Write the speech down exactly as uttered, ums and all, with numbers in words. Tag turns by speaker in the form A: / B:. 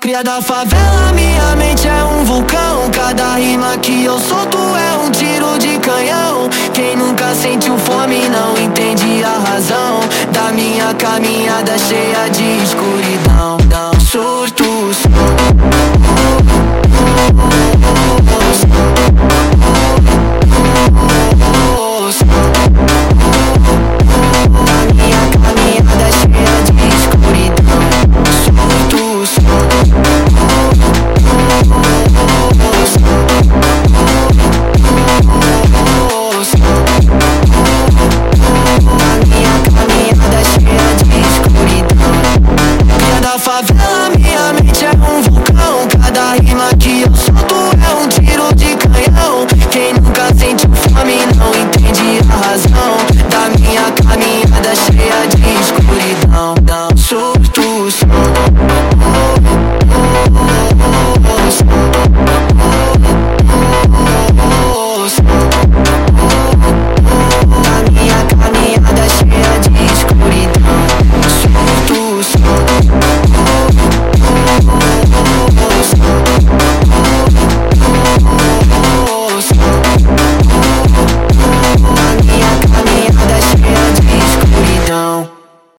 A: Cria da favela, minha mente é um vulcão. Cada rima que eu solto é um tiro de canhão. Quem nunca sentiu fome não entende a razão da minha caminhada cheia de escuridão. Surtos